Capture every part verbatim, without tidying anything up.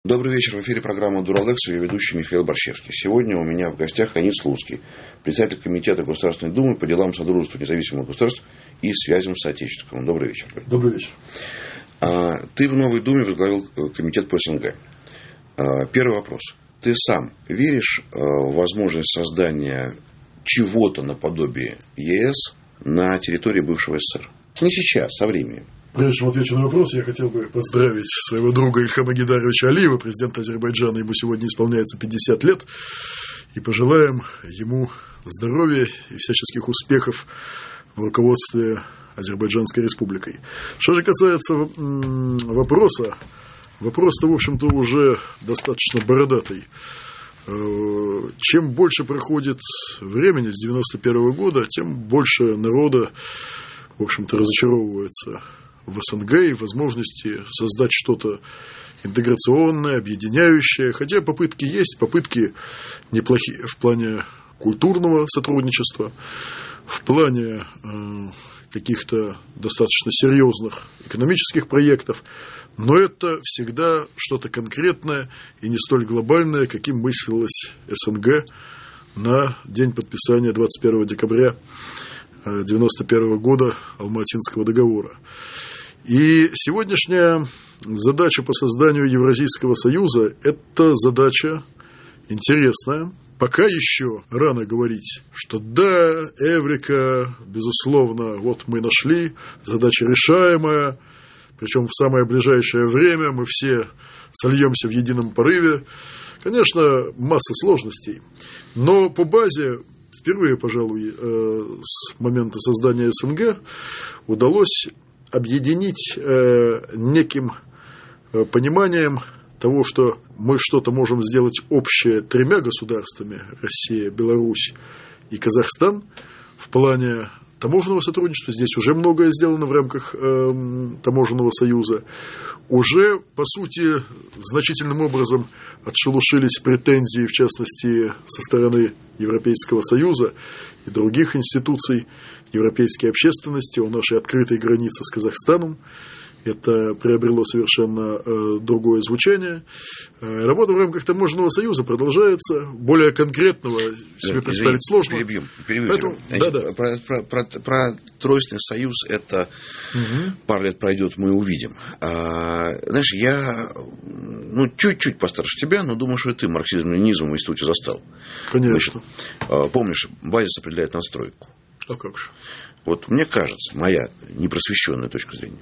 Добрый вечер. В эфире программа «Дуралэкс», ее ведущий Михаил Борщевский. Сегодня у меня в гостях Леонид Слуцкий, председатель Комитета Государственной Думы по делам Содружества независимых государств и связям с Отечественным. Добрый вечер. Добрый вечер. Ты в Новой Думе возглавил комитет по СНГ. Первый вопрос. Ты сам веришь в возможность создания чего-то наподобие ЕС на территории бывшего СССР? Не сейчас, со временем. Прежде чем отвечу на вопрос, я хотел бы поздравить своего друга Ильхама Гейдаровича Алиева, президента Азербайджана. Ему сегодня исполняется пятьдесят лет. И пожелаем ему здоровья и всяческих успехов в руководстве Азербайджанской республикой. Что же касается вопроса, вопрос-то, в общем-то, уже достаточно бородатый. Чем больше проходит времени с девяносто первого года, тем больше народа, в общем-то, разочаровывается в СНГ и возможности создать что-то интеграционное, объединяющее. Хотя попытки есть, попытки неплохие в плане культурного сотрудничества, в плане э, каких-то достаточно серьезных экономических проектов. Но это всегда что-то конкретное и не столь глобальное, каким мыслилось СНГ на день подписания двадцать первого декабря девяносто первого года Алма-Атинского договора. И сегодняшняя задача по созданию Евразийского союза – это задача интересная. Пока еще рано говорить, что да, Эврика, безусловно, вот мы нашли, задача решаемая, причем в самое ближайшее время мы все сольемся в едином порыве. Конечно, масса сложностей, но по базе впервые, пожалуй, с момента создания СНГ удалось объединить неким пониманием того, что мы что-то можем сделать общее тремя государствами – Россия, Беларусь и Казахстан в плане таможенного сотрудничества. Здесь уже многое сделано в рамках э, таможенного союза. Уже, по сути, значительным образом отшелушились претензии, в частности, со стороны Европейского союза и других институций европейской общественности о нашей открытой границе с Казахстаном. Это приобрело совершенно э, другое звучание. Э, работа в рамках таможенного союза продолжается. Более конкретного себе представить Извини, сложно. Перебьем. перебьем Поэтому, Значит, да, да. Про, про, про, про тройственный союз это угу. пару лет пройдет, мы увидим. А, знаешь, я ну, чуть-чуть постарше тебя, но думаю, что и ты марксизм-ленинизм в институте застал. Конечно. Значит, помнишь, базис определяет настройку. А как же? Вот мне кажется, моя непросвещенная точка зрения,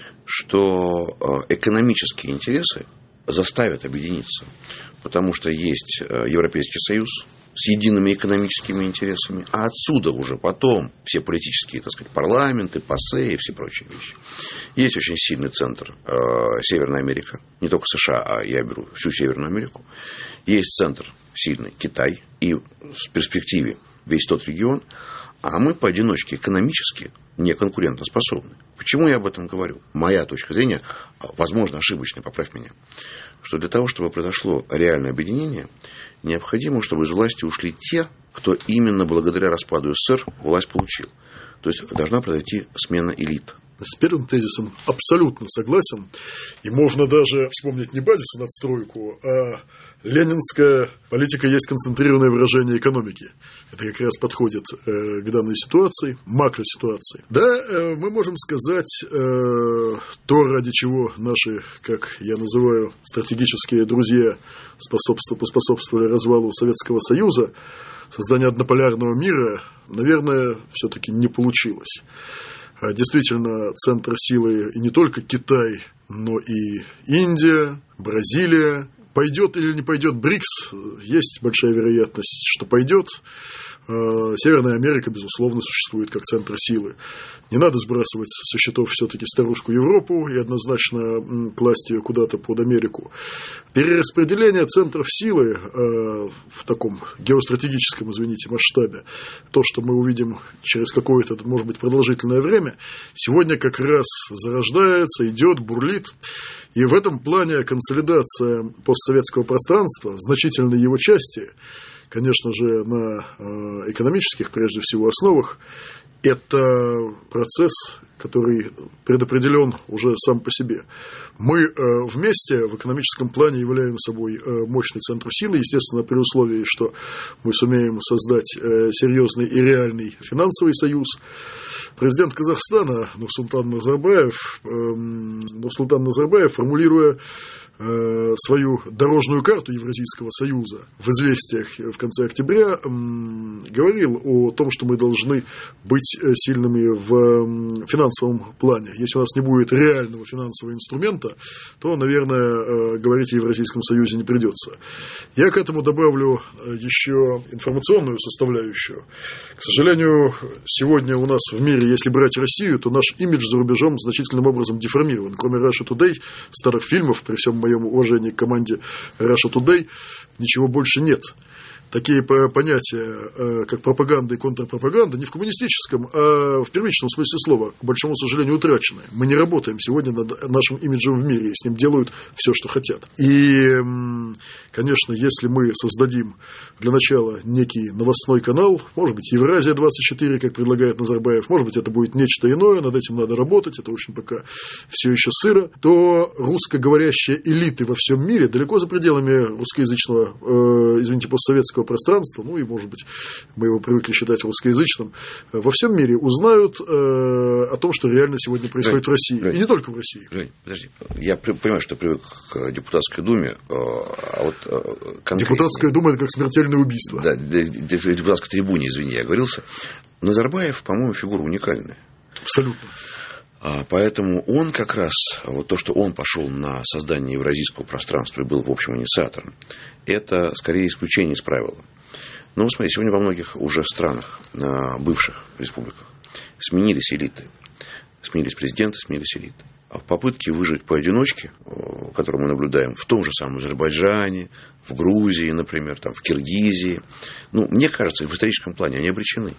что экономические интересы заставят объединиться, потому что есть Европейский Союз с едиными экономическими интересами, а отсюда уже потом все политические, так сказать, парламенты, ПАСЕ и все прочие вещи. Есть очень сильный центр э, Северная Америка, не только США, а я беру всю Северную Америку. Есть центр сильный Китай и в перспективе весь тот регион, а мы поодиночке экономически не конкурентоспособны. Почему я об этом говорю? Моя точка зрения, возможно, ошибочная, поправь меня, что для того, чтобы произошло реальное объединение, необходимо, чтобы из власти ушли те, кто именно благодаря распаду СССР власть получил. То есть должна произойти смена элит. С первым тезисом абсолютно согласен. И можно даже вспомнить не базис, а надстройку, а ленинская политика есть концентрированное выражение экономики. Это как раз подходит э, к данной ситуации, макроситуации. Да, э, мы можем сказать э, то, ради чего наши, как я называю, стратегические друзья способствовали, поспособствовали развалу Советского Союза, создание однополярного мира, наверное, все-таки не получилось. Действительно, центр силы и не только Китай, но и Индия, Бразилия. Пойдет или не пойдет БРИКС, есть большая вероятность, что пойдет. Северная Америка, безусловно, существует как центр силы. Не надо сбрасывать со счетов все-таки старушку Европу и однозначно класть ее куда-то под Америку. Перераспределение центров силы э, в таком геостратегическом, извините, масштабе, то, что мы увидим через какое-то, может быть, продолжительное время, сегодня как раз зарождается, идет, бурлит. И в этом плане консолидация постсоветского пространства, значительной его части, конечно же, на экономических, прежде всего, основах, это процесс, который предопределен уже сам по себе. Мы вместе в экономическом плане являем собой мощный центр силы, естественно, при условии, что мы сумеем создать серьезный и реальный финансовый союз. Президент Казахстана Нурсултан Назарбаев, Нурсултан Назарбаев, формулируя свою дорожную карту Евразийского союза в известиях в конце октября, говорил о том, что мы должны быть сильными в финансовом плане. Если у нас не будет реального финансового инструмента, то, наверное, говорить о Евразийском союзе не придется. Я к этому добавлю еще информационную составляющую. К сожалению, сегодня у нас в мире, если брать Россию, то наш имидж за рубежом значительным образом деформирован. Кроме Russia Today, старых фильмов, при всем моем уважении к команде Russia Today, ничего больше нет. Такие понятия, как пропаганда и контрпропаганда, не в коммунистическом, а в первичном смысле слова, к большому сожалению, утрачены. Мы не работаем сегодня над нашим имиджем в мире, и с ним делают все, что хотят. И, конечно, если мы создадим для начала некий новостной канал, может быть, Евразия двадцать четыре, как предлагает Назарбаев, может быть, это будет нечто иное, над этим надо работать, это очень пока все еще сыро, то русскоговорящие элиты во всем мире, далеко за пределами русскоязычного, э, извините, постсоветского пространства, ну и, может быть, мы его привыкли считать русскоязычным, во всем мире узнают э, о том, что реально сегодня происходит Жень, в России. Жень, и не только в России. Жень, подожди. Я понимаю, что привык к депутатской думе, а вот конкретно... Депутатская дума – это как смертельное убийство. Да, депутатской трибуне, извини, я оговорился. Назарбаев, по-моему, фигура уникальная. Абсолютно. Поэтому он как раз, вот то, что он пошел на создание евразийского пространства и был, в общем, инициатором, это скорее исключение из правила. Но смотри, сегодня во многих уже странах, бывших республиках, сменились элиты. Сменились президенты, сменились элиты. А в попытке выжить поодиночке, которую мы наблюдаем в том же самом Азербайджане, в Грузии, например, там, в Киргизии, ну, мне кажется, в историческом плане они обречены.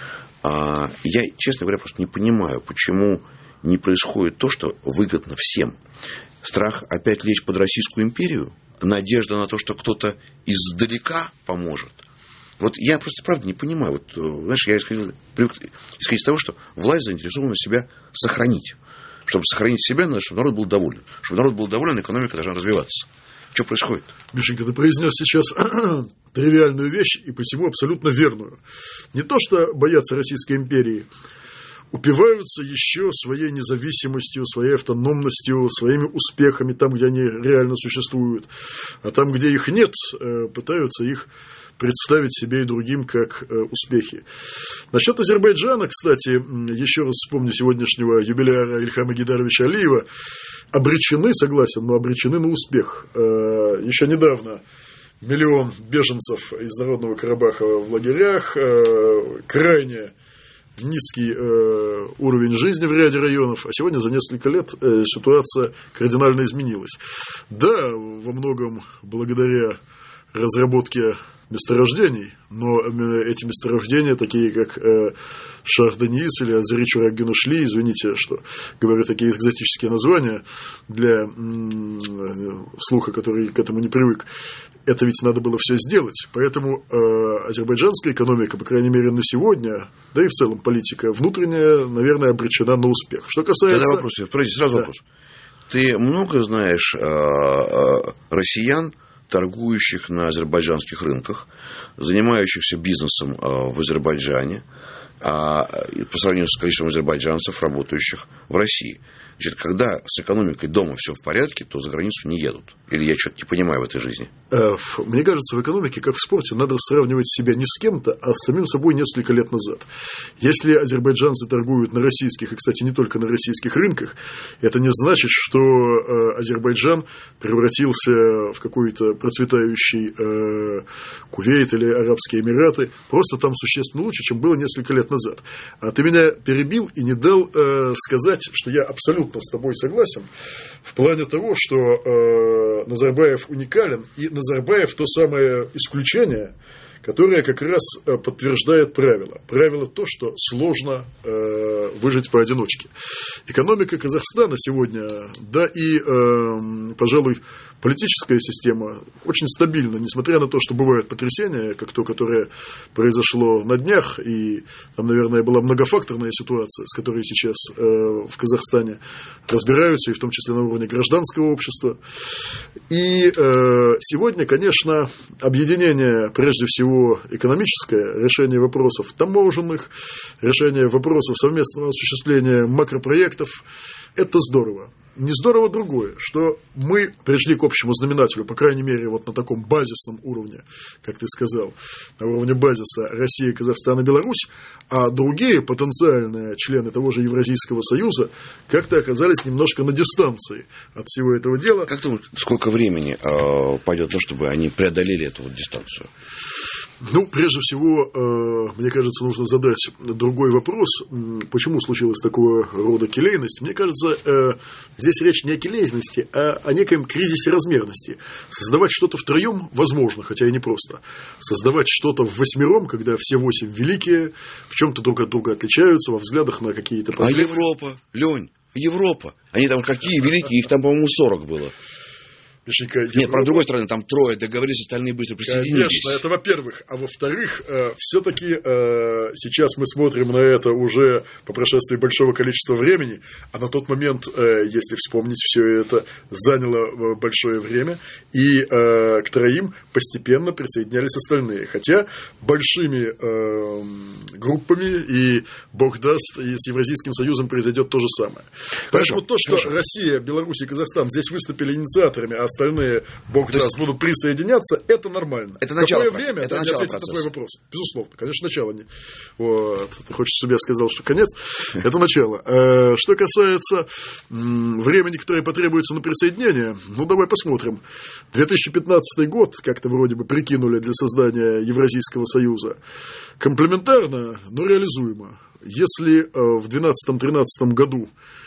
А я, честно говоря, просто не понимаю, почему не происходит то, что выгодно всем. Страх опять лечь под Российскую империю, надежда на то, что кто-то издалека поможет. Вот я просто, правда, не понимаю. Вот, знаешь, я исходил, привык исходить из того, что власть заинтересована себя сохранить. Чтобы сохранить себя, надо, чтобы народ был доволен. Чтобы народ был доволен, экономика должна развиваться. Что происходит? Мишенька, ты произнес сейчас тривиальную вещь и посему абсолютно верную. Не то, что боятся Российской империи, упиваются еще своей независимостью, своей автономностью, своими успехами там, где они реально существуют. А там, где их нет, пытаются их представить себе и другим как успехи. Насчет Азербайджана, кстати, еще раз вспомню сегодняшнего юбиляра Ильхама Гейдаровича Алиева, обречены, согласен, но обречены на успех. Еще недавно миллион беженцев из Народного Карабаха в лагерях, крайне низкий э, уровень жизни в ряде районов, а сегодня за несколько лет э, ситуация кардинально изменилась. Да, во многом благодаря разработке месторождений, но эти месторождения, такие как э, Шах-Денис или Азери-Чурак-Генушли, извините, что говорю такие экзотические названия для м- слуха, который к этому не привык, это ведь надо было все сделать. Поэтому э, азербайджанская экономика, по крайней мере, на сегодня, да и в целом политика внутренняя, наверное, обречена на успех. Что касается... Тогда вопрос, подожди, сразу да. вопрос. Ты много знаешь э, э, россиян, торгующих на азербайджанских рынках, занимающихся бизнесом в Азербайджане, по сравнению с количеством азербайджанцев, работающих в России. Значит, когда с экономикой дома все в порядке, то за границу не едут. Или я что-то не понимаю в этой жизни? Мне кажется, в экономике, как в спорте, надо сравнивать себя не с кем-то, а с самим собой несколько лет назад. Если азербайджанцы торгуют на российских, и, кстати, не только на российских рынках, это не значит, что Азербайджан превратился в какой-то процветающий Кувейт или Арабские Эмираты. Просто там существенно лучше, чем было несколько лет назад. А ты меня перебил и не дал сказать, что я абсолютно с тобой согласен в плане того, что э, Назарбаев уникален, и Назарбаев то самое исключение, которое как раз подтверждает правило. Правило то, что сложно э, выжить поодиночке. Экономика Казахстана сегодня, да и, э, пожалуй, политическая система очень стабильна, несмотря на то, что бывают потрясения, как то, которое произошло на днях, и там, наверное, была многофакторная ситуация, с которой сейчас э, в Казахстане разбираются, и в том числе на уровне гражданского общества. И э, сегодня, конечно, объединение, прежде всего, экономическое, решение вопросов таможенных, решение вопросов совместного осуществления макропроектов, это здорово. Не здорово другое, что мы пришли к общему знаменателю, по крайней мере, вот на таком базисном уровне, как ты сказал, на уровне базиса Россия, Казахстан и Беларусь, а другие потенциальные члены того же Евразийского союза как-то оказались немножко на дистанции от всего этого дела. Как думаешь, сколько времени э, пойдет на то, чтобы они преодолели эту вот дистанцию? Ну, прежде всего, э, мне кажется, нужно задать другой вопрос. Почему случилась такого рода келейность? Мне кажется, э, здесь речь не о келейности, а о некоем кризисе размерности. Создавать что-то втроем возможно, хотя и непросто. Создавать что-то в восьмером, когда все восемь великие, в чем-то друг от друга отличаются, во взглядах на какие-то проблемы. А Европа, Лень, Европа. Они там какие великие, их там, по-моему, сорок было. Мишенька, Нет, Европа... про другой стороны, там трое договорились, остальные быстро присоединились. Конечно, это во-первых. А во-вторых, э, все-таки э, сейчас мы смотрим на это уже по прошествии большого количества времени, а на тот момент, э, если вспомнить, все это заняло большое время, и э, к троим постепенно присоединялись остальные. Хотя большими э, группами, и бог даст, и с Евразийским союзом произойдет то же самое. Хорошо, Поэтому то, что хорошо. Россия, Беларусь и Казахстан здесь выступили инициаторами, а остальные, бог даст, есть... будут присоединяться, это нормально. Это начало Какое процесса. время? Это Это начало ответить процесса. на твой вопрос. Безусловно, конечно, начало. Не... Вот. Ты хочешь, чтобы я сказал, что конец? Это начало. Что касается времени, которое потребуется на присоединение, ну, давай посмотрим. две тысячи пятнадцатый год, как-то вроде бы прикинули для создания Евразийского союза. Комплементарно, но реализуемо. Если в двенадцатом-тринадцатом году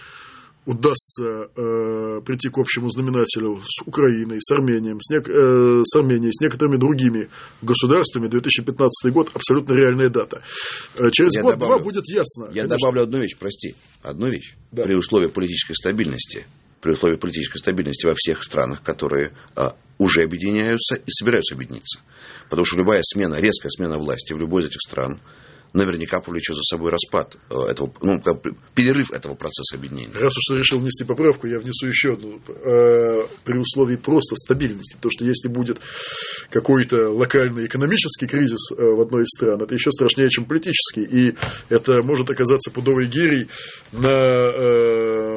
удастся э, прийти к общему знаменателю с Украиной, с Арменией, с, нек- э, с Арменией, с некоторыми другими государствами, две тысячи пятнадцатый год абсолютно реальная дата. Э, через год-два будет ясно. Я конечно. добавлю одну вещь, прости, одну вещь. Да. При условии политической стабильности, при условии политической стабильности во всех странах, которые а, уже объединяются и собираются объединиться. Потому что любая смена, резкая смена власти в любой из этих стран наверняка повлечет за собой распад этого, ну, перерыв этого процесса объединения. Раз уж ты решил внести поправку, я внесу еще одну. Э, при условии просто стабильности. Потому что если будет какой-то локальный экономический кризис э, в одной из стран, это еще страшнее, чем политический. И это может оказаться пудовой гирей на э,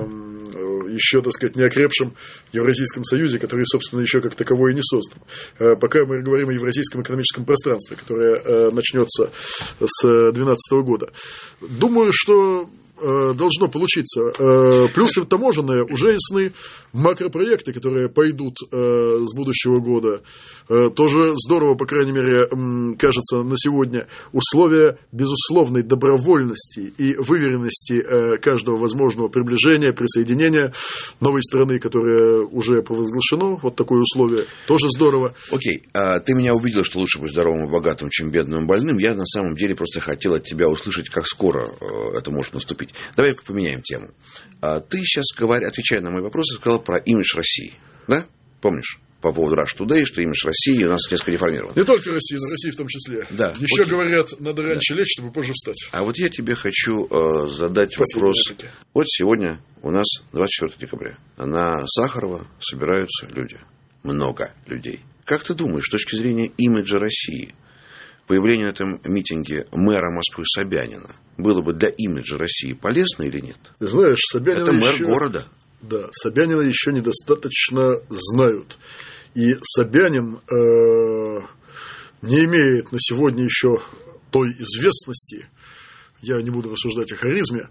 еще, так сказать, неокрепшем Евразийском союзе, который, собственно, еще как таковой и не создан. Э, пока мы говорим о Евразийском экономическом пространстве, которое э, начнется с две тысячи двенадцатого года. Думаю, что э, должно получиться. Э, плюсы таможенные уже ясны. Макропроекты, которые пойдут э, с будущего года, э, тоже здорово, по крайней мере, э, кажется, на сегодня. Условия безусловной добровольности и выверенности э, каждого возможного приближения, присоединения новой страны, которая уже провозглашено, вот такое условие, тоже здорово. Окей, а ты меня убедил, что лучше быть здоровым и богатым, чем бедным и больным. Я на самом деле просто хотел от тебя услышать, как скоро э, это может наступить. Давай-ка поменяем тему. А ты сейчас, говоря, отвечая на мои вопросы, сказал про имидж России. Да? Помнишь? По поводу Russia Today, что имидж России у нас несколько реформирован. Не только России, но России в том числе. Да, еще окей. Говорят, надо раньше да. лечь, чтобы позже встать. А вот я тебе хочу э, задать Последний вопрос. реплики. Вот сегодня у нас двадцать четвёртого декабря. На Сахарова собираются люди. Много людей. Как ты думаешь, с точки зрения имиджа России, появление на этом митинге мэра Москвы Собянина было бы для имиджа России полезно или нет? Ты знаешь, Собянина Это мэр еще... города. Да, Собянина еще недостаточно знают. И Собянин э, не имеет на сегодня еще той известности, я не буду рассуждать о харизме,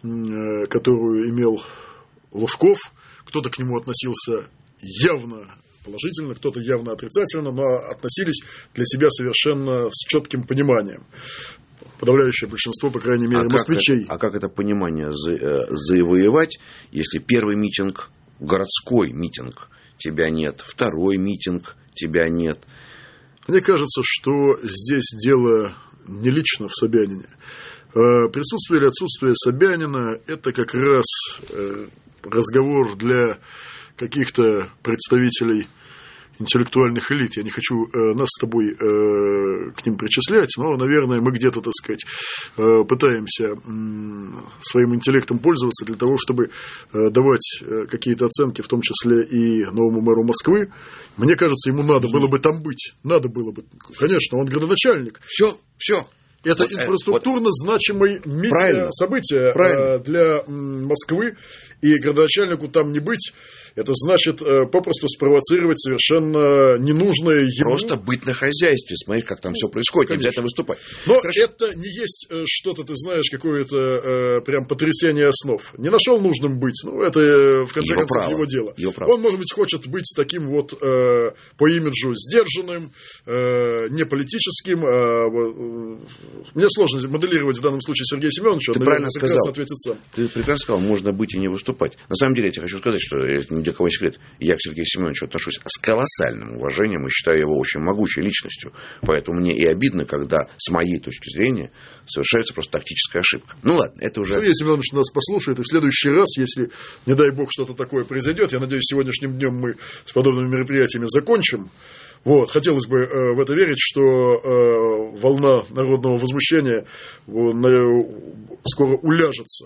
э, которую имел Лужков. Кто-то к нему относился явно положительно, кто-то явно отрицательно, но относились для себя совершенно с четким пониманием. Подавляющее большинство, по крайней мере, а москвичей. Как это, а как это понимание за, завоевать, если первый митинг, городской митинг, тебя нет, второй митинг, тебя нет? Мне кажется, что здесь дело не лично в Собянине. Присутствие или отсутствие Собянина – это как раз разговор для каких-то представителей интеллектуальных элит. Я не хочу э, нас с тобой э, к ним причислять, но, наверное, мы где-то, так сказать, э, пытаемся э, своим интеллектом пользоваться для того, чтобы э, давать э, какие-то оценки, в том числе и новому мэру Москвы. Мне кажется, ему надо было бы там быть. Надо было бы. Конечно, он градоначальник. Все, все. Это вот, инфраструктурно вот, значимое событие правильно. Для Москвы, и градоначальнику там не быть, это значит попросту спровоцировать совершенно ненужное ему. Просто быть на хозяйстве, смотреть, как там ну, все происходит, конечно. Не обязательно выступать. Но Хорошо. Это не есть что-то, ты знаешь, какое-то э, прям потрясение основ. Не нашел нужным быть, ну, это в конце его концов право. Его дело. Его Он, может быть, хочет быть таким вот э, по имиджу сдержанным, э, не политическим. Э, мне сложно моделировать в данном случае Сергея Семеновича. Ты он, правильно наверное, сказал. Ответит сам. Ты прекрасно сказал, можно быть и не выступать. На самом деле, я тебе хочу сказать, что ни для кого не секрет, я к Сергею Семеновичу отношусь с колоссальным уважением и считаю его очень могучей личностью. Поэтому мне и обидно, когда, с моей точки зрения, совершается просто тактическая ошибка. Ну ладно, это уже... Сергей Семенович нас послушает, и в следующий раз, если, не дай бог, что-то такое произойдет, я надеюсь, сегодняшним днем мы с подобными мероприятиями закончим. Вот. Хотелось бы э, в это верить, что э, волна народного возмущения э, на, скоро уляжется.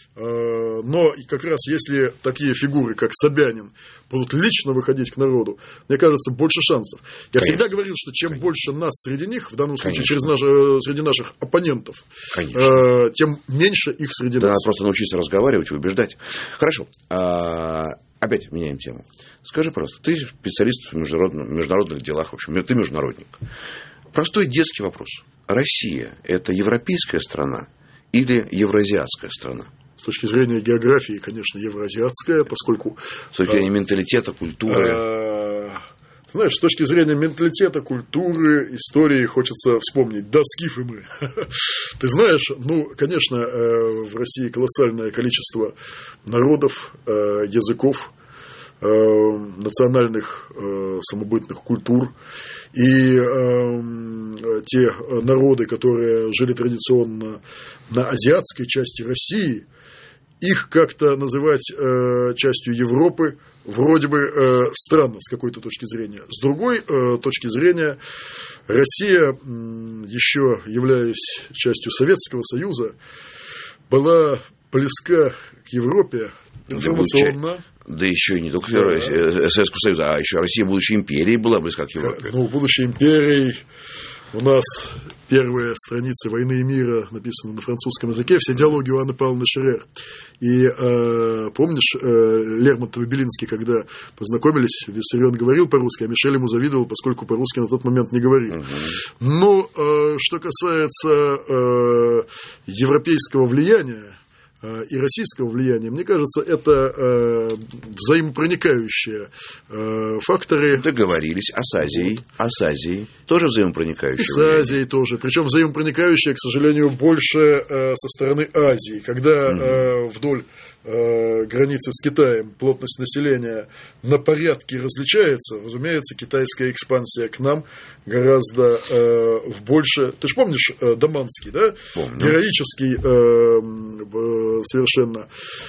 Но как раз если такие фигуры, как Собянин, будут лично выходить к народу, мне кажется, больше шансов. Я Конечно. всегда говорил, что чем Конечно. больше нас среди них, в данном случае через наш, среди наших оппонентов, Конечно. тем меньше их среди да, нас. Надо просто научиться разговаривать и убеждать. Хорошо. А, опять меняем тему. Скажи просто, ты специалист в международных, международных делах, в общем, ты международник. Простой детский вопрос. Россия – это европейская страна или евразиатская страна? С точки зрения географии, конечно, евразиатская, поскольку... С точки зрения менталитета, культуры. Знаешь, с точки зрения менталитета, культуры, истории хочется вспомнить. Да, скифы мы. Ты знаешь, ну, конечно, в России колоссальное количество народов, языков, национальных самобытных культур. И э, те народы, которые жили традиционно на азиатской части России, их как-то называть э, частью Европы вроде бы э, странно с какой-то точки зрения. С другой э, точки зрения, Россия, э, еще являясь частью Советского Союза, была близка к Европе информационно. Да еще и не только да. Советского Союза, а еще Россия, будущей империей, была близка к Европе. Ну, будущей империей у нас первые страницы «Войны и мира» написаны на французском языке, все диалоги у Анны Павловны Шерер. И э, помнишь, э, Лермонтов и Белинский, когда познакомились, Виссарион говорил по-русски, а Мишель ему завидовал, поскольку по-русски на тот момент не говорил. Угу. Но э, что касается э, европейского влияния и российского влияния, мне кажется, это э, взаимопроникающие э, факторы. Договорились. А с Азией? А с Азией? Тоже взаимопроникающие? И с Азией тоже. Причем взаимопроникающие, к сожалению, больше э, со стороны Азии. Когда угу. э, вдоль э, границы с Китаем плотность населения на порядке различается, разумеется, китайская экспансия к нам гораздо э, в больше... Ты же помнишь э, Даманский, да? Помню. Героический э, совершенно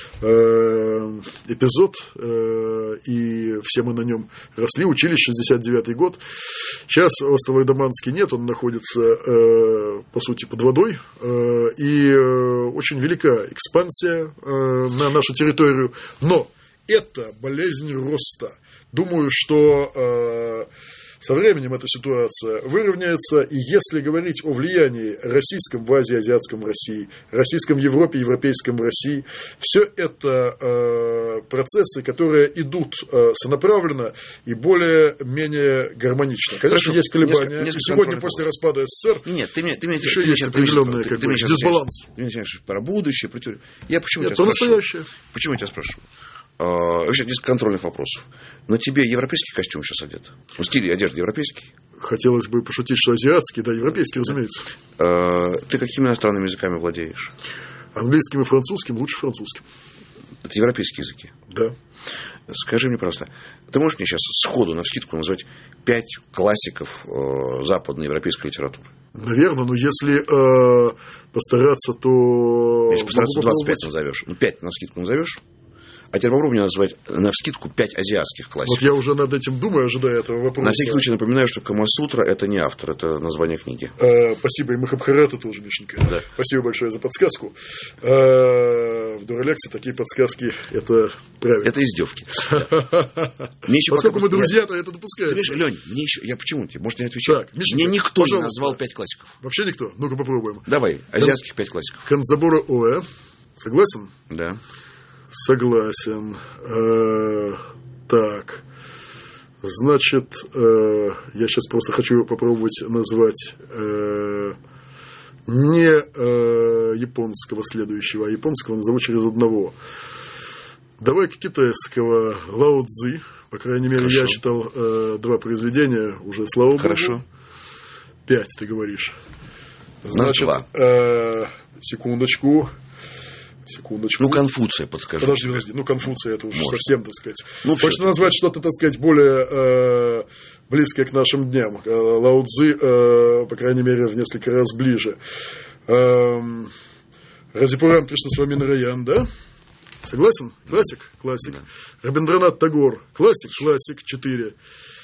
э, эпизод, э, и все мы на нем росли, учились, шестьдесят девятый год. Сейчас острова Даманский нет, он находится, э, по сути, под водой, э, и э, очень велика экспансия э, на нашу территорию, но это болезнь роста. Думаю, что э, со временем эта ситуация выровняется, и если говорить о влиянии российском в Азии, азиатском в России, российском в Европе, европейском в России, все это э, процессы, которые идут э, сонаправленно и более-менее гармонично. Конечно, Хорошо. Есть колебания. Несколько, несколько сегодня после распада СССР Нет, ты мне, ты мне, еще ты есть ты определенный ты, как ты, бы, ты дисбаланс. Ты меня про будущее, про теорию. Я почему Нет, тебя то спрашиваю? настоящее. Почему я тебя спрашиваю? Вообще, здесь контрольных вопросов. Но тебе европейский костюм сейчас одет? Ну, стиль одежды европейский? Хотелось бы пошутить, что азиатский, да, европейский, разумеется. Ты какими иностранными языками владеешь? Английским и французским, лучше французским. Это европейские языки? Да. Скажи мне просто, ты можешь мне сейчас сходу, навскидку назвать пять классиков э, западноевропейской литературы? Наверное, но если э, постараться, то... Если постараться, двадцать пять назовешь. Ну, пять навскидку назовешь? А теперь попробуй мне назвать навскидку пять азиатских классиков. Вот я уже над этим думаю, ожидая этого вопроса. На всякий случай напоминаю, что Камасутра – это не автор, это название книги. А, спасибо, и Махабхарата тоже, Мишенька. Да. Спасибо большое за подсказку. А, в Дуралексе такие подсказки – это правильно. Это издевки. Поскольку мы друзья, то это допускается. Лень, мне еще, я почему тебе? Может, не отвечаю? Так, Мишенька, мне никто пожалуйста. не назвал пять классиков. Вообще никто? Ну-ка попробуем. Давай, азиатских пять классиков. Канзабура Оэ. Согласен? Да. Согласен. Э, так. Значит, э, я сейчас просто хочу попробовать назвать э, не э, японского следующего, а японского назову через одного. Давай-ка китайского. Лао Цзи. По крайней мере, Хорошо. Я читал э, два произведения уже, слава Богу. Хорошо. Пять, ты говоришь. Значит, э, секундочку. Секундочку. Ну, Конфуция, подскажи. Подожди, подожди. Ну, Конфуция, это уж Может. совсем, так сказать. Ну, хочется назвать что-то, так сказать, более э, близкое к нашим дням. Лао Цзи, э, по крайней мере, в несколько раз ближе. Э, Разипурам Кришнасвами Нараян, да? Согласен? Классик? Классик. Да. Рабиндранат Тагор. Классик? Классик. Четыре.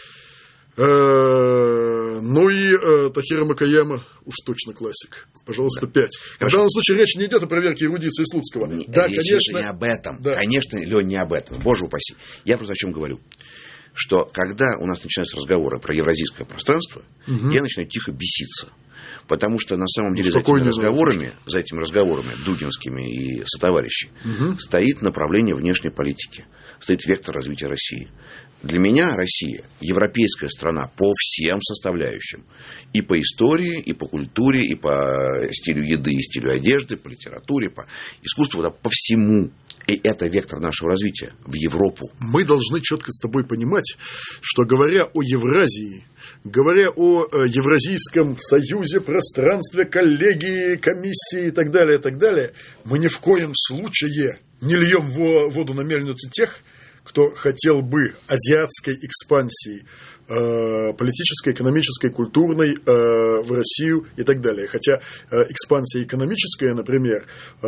Э, ну и э, Тахира Макаяма уж точно классик. Пожалуйста, да. Пять. В данном случае речь не идет о проверке эрудиции Слуцкого. Не, да, речь конечно. не об этом. Да. Конечно, Лень, не об этом. Боже упаси. Я просто о чем говорю. Что когда у нас начинаются разговоры про евразийское пространство, угу. я начинаю тихо беситься. Потому что на самом деле за этими разговорами, за этими разговорами дудинскими и сотоварищей угу. стоит направление внешней политики, стоит вектор развития России. Для меня Россия европейская страна по всем составляющим. И по истории, и по культуре, и по стилю еды, и стилю одежды, по литературе, по искусству, да, по всему. И это вектор нашего развития в Европу. Мы должны четко с тобой понимать, что говоря о Евразии, говоря о Евразийском союзе, пространстве, коллегии, комиссии и так далее, и так далее, мы ни в коем случае не льем воду на мельницу тех, кто хотел бы азиатской экспансии э, политической, экономической, культурной э, в Россию и так далее. Хотя э, экспансия экономическая, например,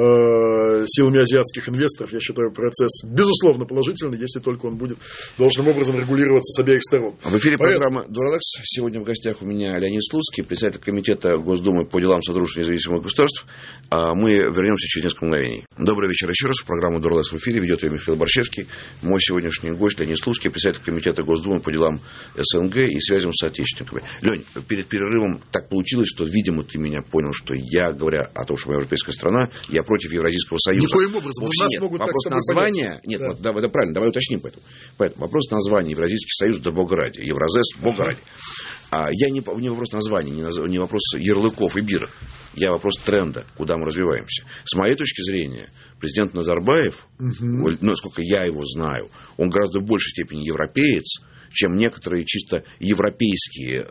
э, силами азиатских инвесторов, я считаю, процесс безусловно положительный, если только он будет должным образом регулироваться с обеих сторон. В эфире Поэтому... программы «Дуралекс». Сегодня в гостях у меня Леонид Слуцкий, председатель комитета Госдумы по делам Содружества независимых государств. Мы вернемся через несколько мгновений. Добрый вечер еще раз. Программу «Дуралекс» в эфире ведет ее Михаил Борщевский. Мой сегодняшний гость Леонид Слуцкий, председатель комитета Госдумы по делам СНГ и связям с соотечественниками. Лень, перед перерывом так получилось, что, видимо, ты меня понял, что я, говоря о том, что мы европейская страна, я против Евразийского союза. Никоим образом. Вовсе У нас нет. могут Вопрос так названия. понять. Нет, да. вот, да, это правильно, давай уточним поэтому. Поэтому вопрос названия Евразийский союз, да бога ради. Евразес, бога ради. А я не, не вопрос названия, не, наз, не вопрос ярлыков и бирок. Я вопрос тренда, куда мы развиваемся. С моей точки зрения, президент Назарбаев, угу. ну, насколько я его знаю, он гораздо в большей степени европеец, чем некоторые чисто европейские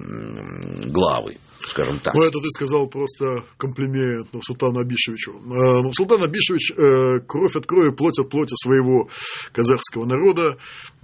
э, главы, скажем так. Ну, это ты сказал просто комплимент Нурсултану Абишевичу. Нурсултан Абишевич э, кровь от крови, плоть от плоти своего казахского народа,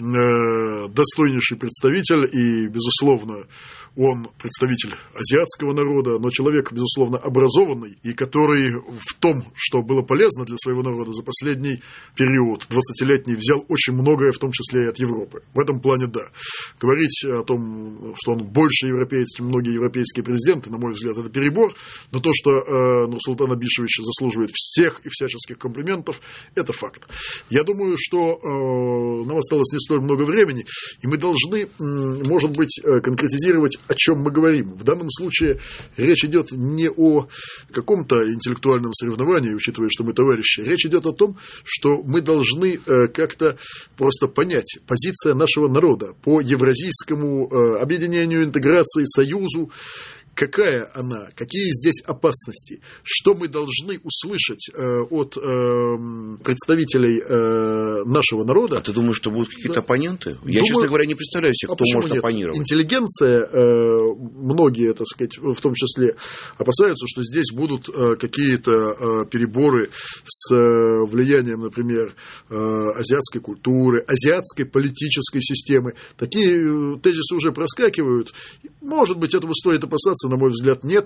э, достойнейший представитель, и, безусловно, он представитель азиатского народа, но человек, безусловно, образованный, и который в том, что было полезно для своего народа за последний период, двадцатилетний, взял очень многое, в том числе и от Европы. В этом плане, да. Говорить о том, что он больше европеец, чем многие европейские президенты, на мой взгляд, это перебор, но то, что э, Нурсултан Абишевич заслуживает всех и всяческих комплиментов, это факт. Я думаю, что э, нам осталось не столь много времени, и мы должны, э, может быть, конкретизировать, о чем мы говорим. В данном случае речь идет не о каком-то интеллектуальном соревновании, учитывая, что мы товарищи. Речь идет о том, что мы должны э, как-то просто понять позиция нашего народа по евразийскому э, объединению, интеграции, союзу. Какая она, какие здесь опасности, что мы должны услышать э, от э, представителей э, нашего народа. А ты думаешь, что будут какие-то да. оппоненты? Я, Думаю, честно говоря, не представляю себе, кто а может нет? оппонировать. Интеллигенция, э, многие, так сказать, в том числе, опасаются, что здесь будут э, какие-то э, переборы с э, влиянием, например, э, азиатской культуры, азиатской политической системы. Такие тезисы уже проскакивают. Может быть, этого стоит опасаться, разумеется, на мой взгляд, нет.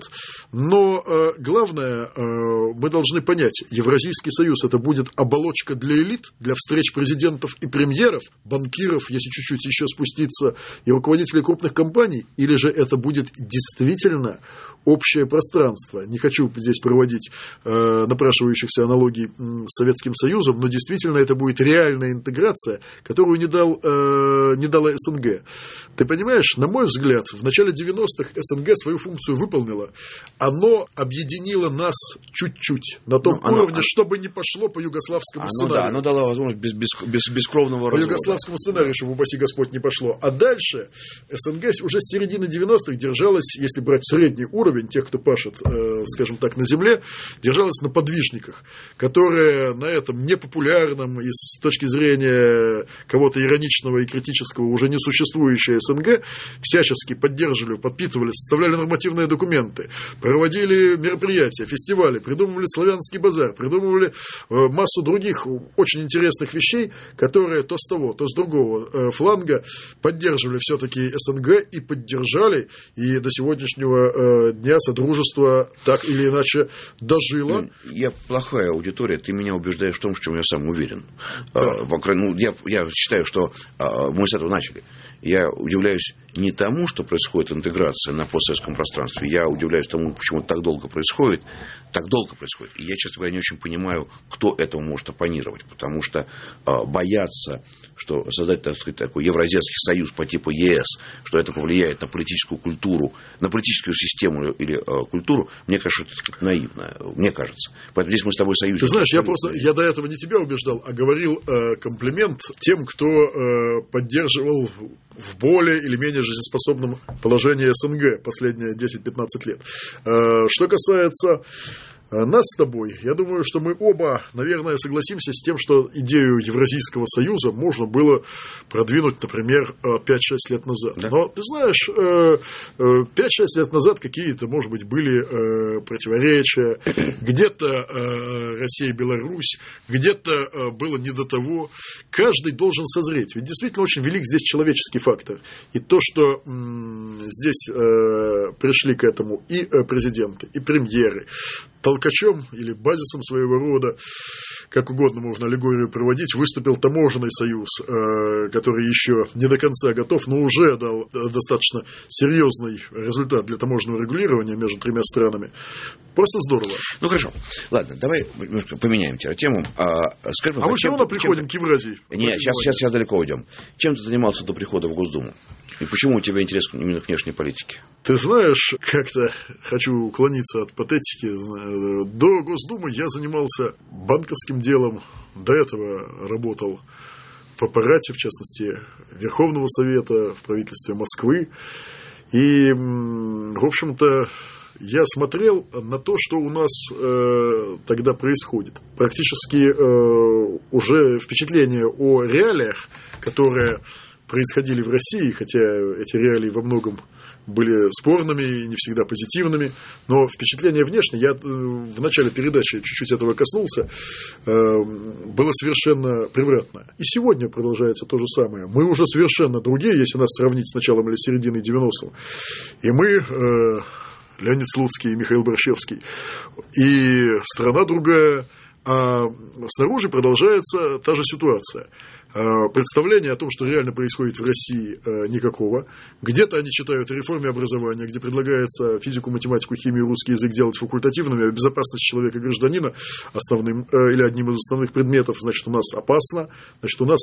Но э, главное, э, мы должны понять, Евразийский союз – это будет оболочка для элит, для встреч президентов и премьеров, банкиров, если чуть-чуть еще спуститься, и руководителей крупных компаний, или же это будет действительно общее пространство. Не хочу здесь проводить э, напрашивающихся аналогий с Советским Союзом, но действительно это будет реальная интеграция, которую не, дал, э, не дала СНГ. Ты понимаешь, на мой взгляд, в начале девяностых СНГ свою функцию выполнила. Оно объединило нас чуть-чуть на том ну, уровне, оно, чтобы не пошло по югославскому оно, сценарию. Да, оно дало возможность без, без, без, бескровного по развода. По югославскому сценарию, чтобы, упаси Господь, не пошло. А дальше СНГ уже с середины девяностых держалась, если брать средний уровень тех, кто пашет, э, скажем так, на земле, держалась на подвижниках, которые на этом непопулярном и с точки зрения кого-то ироничного и критического уже не существующее СНГ всячески поддерживали, подпитывали, составляли нормативные документы, проводили мероприятия, фестивали, придумывали славянский базар, придумывали массу других очень интересных вещей, которые то с того, то с другого фланга поддерживали все-таки СНГ и поддержали, и до сегодняшнего дня содружество так или иначе дожило. Я плохая аудитория, ты меня убеждаешь в том, в чем я сам уверен. Да. Ну, я, я считаю, что мы с этого начали. Я удивляюсь не тому, что происходит интеграция на постсоветском пространстве, я удивляюсь тому, почему так долго происходит, так долго происходит. И я, честно говоря, не очень понимаю, кто этому может оппонировать, потому что э, бояться, что создать, так сказать, такой Евразийский союз по типу ЕС, что это повлияет на политическую культуру, на политическую систему или э, культуру, мне кажется, это наивно, мне кажется. Поэтому здесь мы с тобой союзники. Ты знаешь, я просто, я до этого не тебя убеждал, а говорил э, комплимент тем, кто э, поддерживал в более или менее жизнеспособном положении СНГ последние десять-пятнадцать лет. Что касается нас с тобой, я думаю, что мы оба, наверное, согласимся с тем, что идею Евразийского союза можно было продвинуть, например, пять-шесть лет назад. Да. Но, ты знаешь, пять-шесть лет назад какие-то, может быть, были противоречия. Где-то Россия и Беларусь, где-то было не до того. Каждый должен созреть. Ведь действительно очень велик здесь человеческий фактор. И то, что здесь пришли к этому и президенты, и премьеры, толкачом или базисом своего рода, как угодно можно аллегорию проводить, выступил таможенный союз, который еще не до конца готов, но уже дал достаточно серьезный результат для таможенного регулирования между тремя странами. Просто здорово. Ну хорошо. Ладно, давай немножко поменяем тему. А, скажи, а мы все равно приходим к Евразии. Нет, сейчас, сейчас, сейчас далеко уйдем. Чем ты занимался до прихода в Госдуму? И почему у тебя интерес именно к внешней политике? Ты знаешь, как-то хочу уклониться от патетики. До Госдумы я занимался банковским делом. До этого работал в аппарате, в частности, Верховного Совета, в правительстве Москвы. И, в общем-то, я смотрел на то, что у нас э, тогда происходит. Практически э, уже впечатление о реалиях, которые происходили в России, хотя эти реалии во многом были спорными и не всегда позитивными, но впечатление внешне, я в начале передачи чуть-чуть этого коснулся, было совершенно превратное. И сегодня продолжается то же самое. Мы уже совершенно другие, если нас сравнить с началом или серединой девяностых. И мы, Леонид Слуцкий и Михаил Борщевский, и страна другая, а снаружи продолжается та же ситуация. Представления о том, что реально происходит в России, никакого. Где-то они читают о реформе образования, где предлагается физику, математику, химию, русский язык делать факультативными, а безопасность человека и гражданина основным или одним из основных предметов, значит, у нас опасно, значит, у нас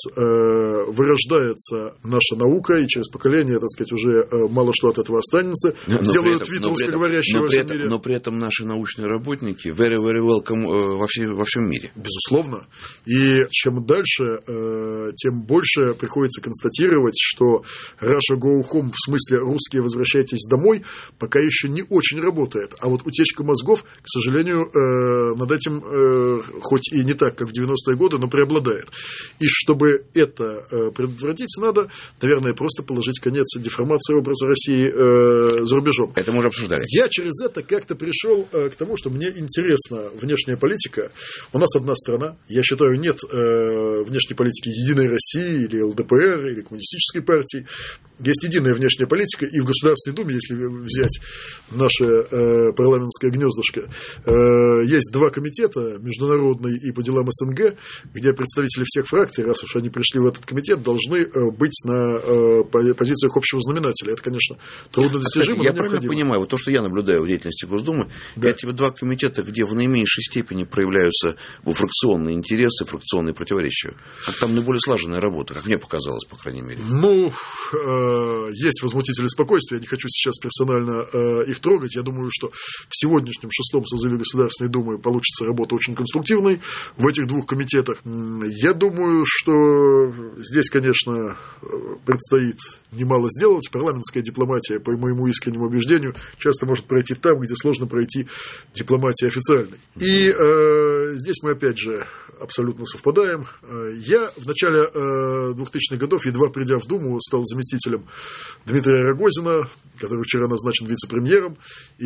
вырождается наша наука, и через поколение, так сказать, уже мало что от этого останется. Но сделают этом, вид русскоговорящего во всем мире. Но при этом наши научные работники very, very welcome во, все, во всем мире. Безусловно. И чем дальше, тем больше приходится констатировать, что Russia Go Home, в смысле русские возвращайтесь домой, пока еще не очень работает. А вот утечка мозгов, к сожалению, над этим, хоть и не так, как в девяностые годы, но преобладает. И чтобы это предотвратить, надо, наверное, просто положить конец деформации образа России за рубежом. Это мы уже обсуждали. Я через это как-то пришел к тому, что мне интересна внешняя политика. У нас одна страна. Я считаю, нет внешней политики Единой России или ЛДПР или Коммунистической партии. есть единая внешняя политика, и в Государственной Думе, если взять наше э, парламентское гнездышко, э, есть два комитета, международный и по делам СНГ, где представители всех фракций, раз уж они пришли в этот комитет, должны э, быть на э, позициях общего знаменателя. Это, конечно, трудно достижимо, Кстати, я но правильно необходимо. понимаю, вот то, что я наблюдаю в деятельности Госдумы, да. Эти два комитета, где в наименьшей степени проявляются фракционные интересы, фракционные противоречия. Там наиболее слаженная работа, как мне показалось, по крайней мере. Ну, э, есть возмутители спокойствия, я не хочу сейчас персонально э, их трогать. Я думаю, что в сегодняшнем шестом созыве Государственной Думы получится работа очень конструктивной в этих двух комитетах. Я думаю, что здесь, конечно, предстоит немало сделать. Парламентская дипломатия, по моему искреннему убеждению, часто может пройти там, где сложно пройти дипломатии официальной. И э, здесь мы, опять же, абсолютно совпадаем. Я в начале э, двухтысячных годов, едва придя в Думу, стал заместителем Дмитрия Рогозина, который вчера назначен вице-премьером.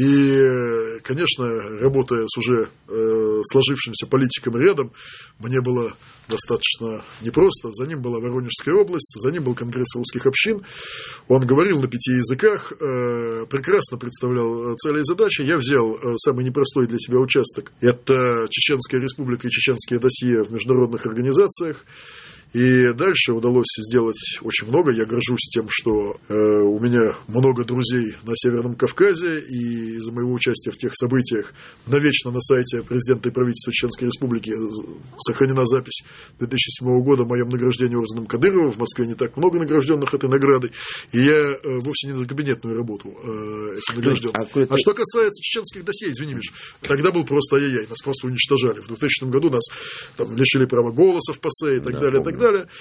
И, конечно, работая с уже э, сложившимся политиком рядом, мне было достаточно непросто. За ним была Воронежская область, за ним был Конгресс русских общин. Он говорил на пяти языках, э, прекрасно представлял цели и задачи. Я взял э, самый непростой для себя участок. Это Чеченская республика и чеченские досье в международных организациях. И дальше удалось сделать очень много. Я горжусь тем, что э, у меня много друзей на Северном Кавказе, и из-за моего участия в тех событиях навечно на сайте президента и правительства Чеченской Республики сохранена запись две тысячи седьмого года о моем награждении орденом Кадырова. В Москве не так много награжденных этой наградой. И я э, вовсе не за кабинетную работу э, этим награжден. А, а что касается чеченских досье, извини, Миш, тогда был просто ай-яй. Нас просто уничтожали. В двухтысячном году нас там лишили права голоса в ПАСЕ и так да, далее, и так далее.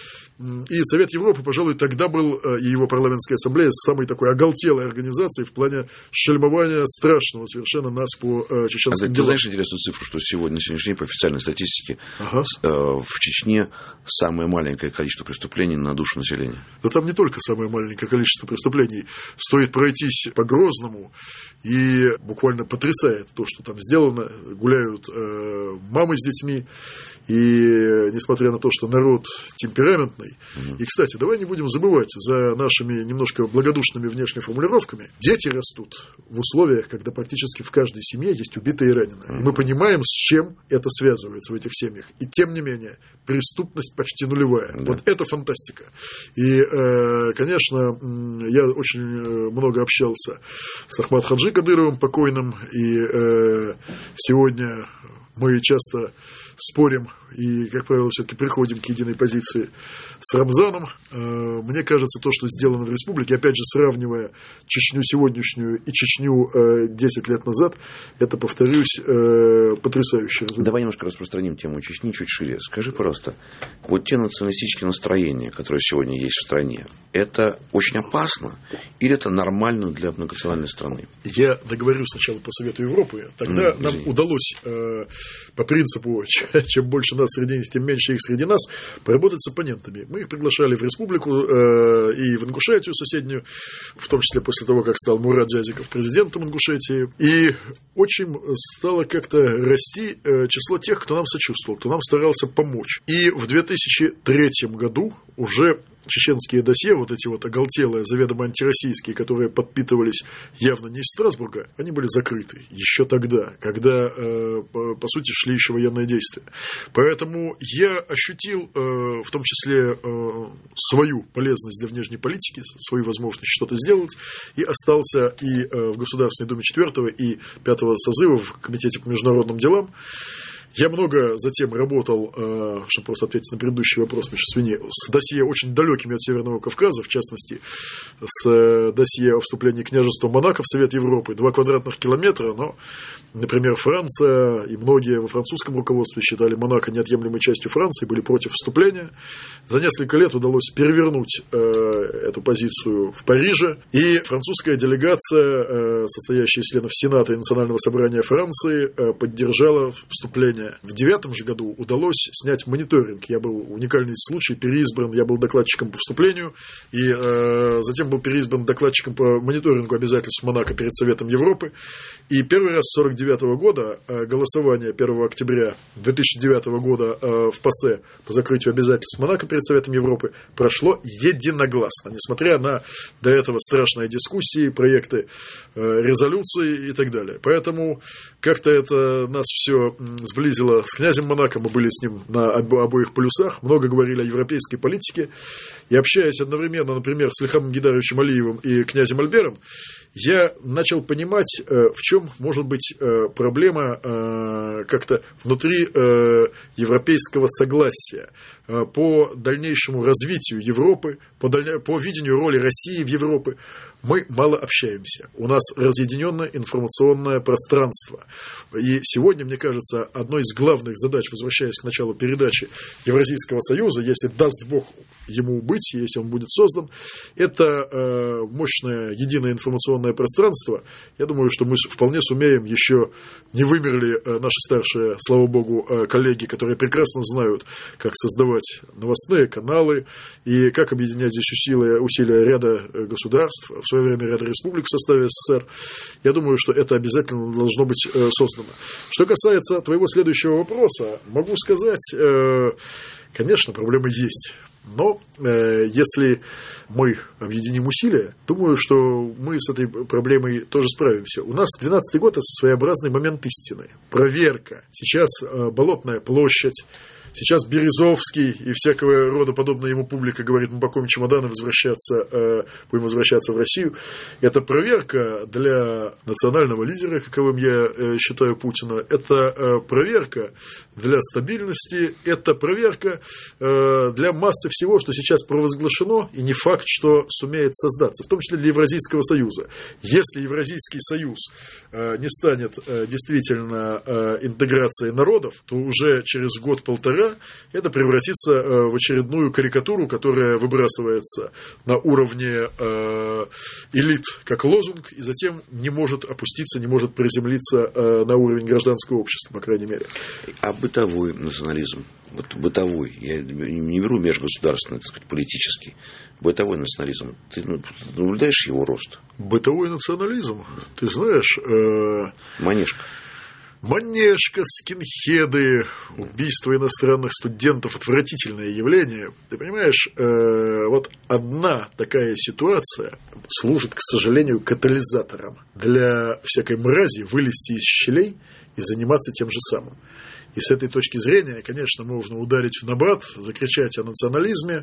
И Совет Европы, пожалуй, тогда был, и его парламентская ассамблея, самой такой оголтелой организацией в плане шельмования страшного совершенно нас по э, чеченским а, делам. Ты знаешь интересную цифру, что сегодня, на сегодняшний день по официальной статистике ага. э, в Чечне самое маленькое количество преступлений на душу населения? Да там не только самое маленькое количество преступлений. Стоит пройтись по Грозному, и буквально потрясает то, что там сделано. Гуляют э, мамы с детьми, и несмотря на то, что народ темпераментный. Mm-hmm. И, кстати, давай не будем забывать за нашими немножко благодушными внешними формулировками. Дети растут в условиях, когда практически в каждой семье есть убитые и раненые. Mm-hmm. И мы понимаем, с чем это связывается в этих семьях. И, тем не менее, преступность почти нулевая. Mm-hmm. Вот это фантастика. И, э, конечно, я очень много общался с Ахмад Хаджи Кадыровым, покойным. И э, сегодня мы часто спорим и, как правило, все-таки приходим к единой позиции с Рамзаном. Мне кажется, то, что сделано в республике, опять же, сравнивая Чечню сегодняшнюю и Чечню десять лет назад, это, повторюсь, потрясающий результат. Давай немножко распространим тему Чечни чуть шире. Скажи, пожалуйста, вот те националистические настроения, которые сегодня есть в стране, это очень опасно или это нормально для многонациональной страны? Я договорю сначала по Совету Европы. Тогда mm, нам удалось э, по принципу, чем больше нас среди них, тем меньше их среди нас, поработать с оппонентами. Мы их приглашали в республику э, и в Ингушетию соседнюю, в том числе после того, как стал Мурат Дядиков президентом Ингушетии. И очень стало как-то расти э, число тех, кто нам сочувствовал, кто нам старался помочь. И в две тысячи третьем году уже чеченские досье, вот эти вот оголтелые, заведомо антироссийские, которые подпитывались явно не из Страсбурга, они были закрыты еще тогда, когда, э, по, по сути, шли еще военные действия. Поэтому я ощутил, э, в том числе, э, свою полезность для внешней политики, свою возможность что-то сделать, и остался и э, в Государственной Думе четвертого и пятого созыва в Комитете по международным делам. Я много затем работал, чтобы просто ответить на предыдущий вопрос, с досье очень далекими от Северного Кавказа, в частности, с досье о вступлении княжества Монако в Совет Европы. Два квадратных километра, но, например, Франция и многие во французском руководстве считали Монако неотъемлемой частью Франции, были против вступления. За несколько лет удалось перевернуть э, эту позицию в Париже, и французская делегация, э, состоящая из членов Сената и Национального собрания Франции, э, поддержала вступление менее, в девятом же году удалось снять мониторинг. Я был уникальный случай, переизбран, я был докладчиком по вступлению, и э, затем был переизбран докладчиком по мониторингу обязательств Монако перед Советом Европы. И первый раз с сорок девятого года э, голосование первого октября две тысячи девятого года э, в ПАСЕ по закрытию обязательств Монако перед Советом Европы прошло единогласно, несмотря на до этого страшные дискуссии, проекты э, резолюции и так далее. Поэтому как-то это нас все сблизило с князем Монако, мы были с ним на обо- обоих полюсах, много говорили о европейской политике, и общаясь одновременно, например, с Ильхамом Гейдаровичем Алиевым и князем Альбером, я начал понимать, в чем может быть проблема как-то внутри европейского согласия по дальнейшему развитию Европы, по, даль... по видению роли России в Европе. Мы мало общаемся. У нас разъединенное информационное пространство. И сегодня, мне кажется, одной из главных задач, возвращаясь к началу передачи Евразийского союза, если даст Бог ему быть, если он будет создан, это э, мощное единое информационное пространство. Я думаю, что мы вполне сумеем, еще не вымерли э, наши старшие, слава богу, э, коллеги, которые прекрасно знают, как создавать новостные каналы и как объединять здесь усилия, усилия ряда государств, в свое время ряда республик в составе СССР. Я думаю, что это обязательно должно быть э, создано. Что касается твоего следующего вопроса, могу сказать, э, конечно, проблемы есть. Но э, если мы объединим усилия, думаю, что мы с этой проблемой тоже справимся. У нас двенадцатый год – это своеобразный момент истины. Проверка. Сейчас э, Болотная площадь. Сейчас Березовский и всякого рода подобная ему публика говорит, мы пакуем чемоданы, возвращаться, э, будем возвращаться в Россию. Это проверка для национального лидера, каковым я э, считаю Путина. Это э, проверка для стабильности. Это проверка э, для массы всего, что сейчас провозглашено, и не факт, что сумеет создаться, в том числе для Евразийского союза. Если Евразийский союз э, не станет э, действительно э, интеграцией народов, то уже через год-полтора это превратится в очередную карикатуру, которая выбрасывается на уровне э, элит как лозунг, и затем не может опуститься, не может приземлиться э, на уровень гражданского общества, по крайней мере. А бытовой национализм, вот бытовой, я не беру межгосударственный, так сказать, политический, бытовой национализм, ты наблюдаешь его рост? Бытовой национализм, ты знаешь... Э... Манежка. Манежка, скинхеды, убийство иностранных студентов – отвратительное явление. Ты понимаешь, э, вот одна такая ситуация служит, к сожалению, катализатором для всякой мрази вылезти из щелей и заниматься тем же самым. И с этой точки зрения, конечно, можно ударить в набат, закричать о национализме.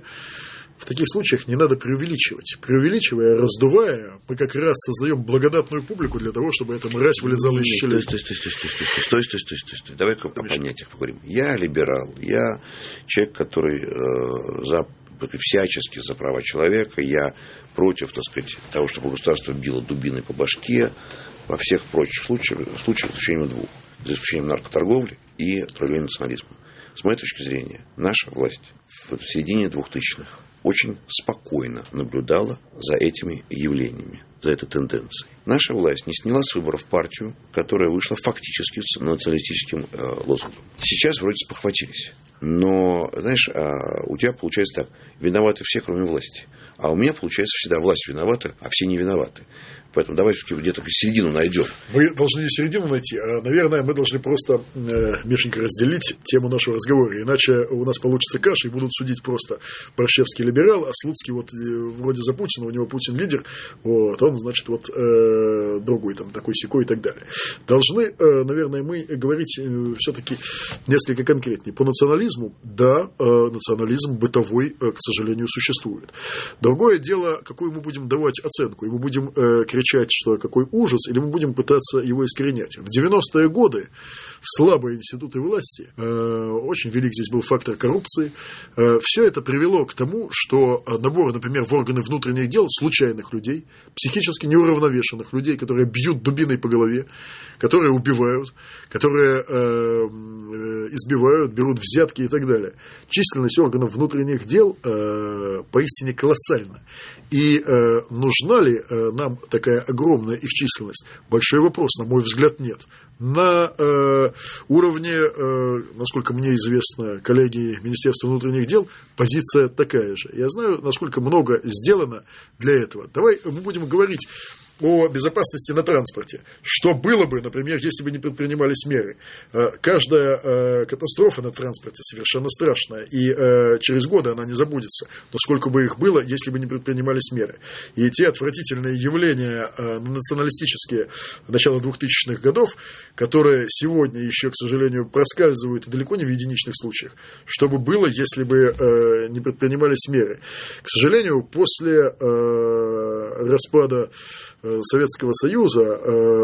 В таких случаях не надо преувеличивать. Преувеличивая, раздувая, мы как раз создаем благодатную публику для того, чтобы эта мразь вылезала из щелей. Стой, стой, стой, стой, стой, стой, стой, стой, стой, стой. Давай-ка о понятиях поговорим. Я либерал, я человек, который э, за, всячески за права человека, я против, так сказать, того, чтобы государство било дубиной по башке во всех прочих случаях, случаях за исключением двух, за исключением наркоторговли и проявления национализма. С моей точки зрения, наша власть в середине двухтысячных очень спокойно наблюдала за этими явлениями, за этой тенденцией. Наша власть не сняла с выборов партию, которая вышла фактически с националистическим э, лозунгом. Сейчас вроде спохватились. Но, знаешь, э, у тебя получается так, виноваты все, кроме власти. А у меня получается всегда власть виновата, а все не виноваты. Поэтому давай где-то середину найдем. Мы должны не середину найти, а, наверное, мы должны просто, э, Мишенька, разделить тему нашего разговора. Иначе у нас получится каша, и будут судить просто Борщевский либерал, а Слуцкий вот вроде за Путина, у него Путин лидер, вот, он, значит, вот э, другой там, такой-сякой и так далее. Должны, э, наверное, мы говорить э, все-таки несколько конкретнее. По национализму, да, э, национализм бытовой, э, к сожалению, существует. Другое дело, какую мы будем давать оценку, и мы будем э, кричать, что какой ужас, или мы будем пытаться его искоренять. В девяностые годы слабые институты власти, э, очень велик здесь был фактор коррупции, э, все это привело к тому, что набор, например, в органы внутренних дел случайных людей, психически неуравновешенных людей, которые бьют дубиной по голове, которые убивают, которые э, избивают, берут взятки и так далее. Численность органов внутренних дел э, поистине колоссальна. И э, нужна ли э, нам такая огромная их численность? Большой вопрос, на мой взгляд, нет. На э, уровне, э, насколько мне известно, коллеги Министерства внутренних дел, позиция такая же. Я знаю, насколько много сделано для этого. Давай мы будем говорить о безопасности на транспорте. Что было бы, например, если бы не предпринимались меры? Каждая катастрофа на транспорте совершенно страшная, и через годы она не забудется. Но сколько бы их было, если бы не предпринимались меры? И те отвратительные явления националистические начала двухтысячных годов, которые сегодня еще, к сожалению, проскальзывают далеко не в единичных случаях, что бы было, если бы не предпринимались меры? К сожалению, после распада Советского Союза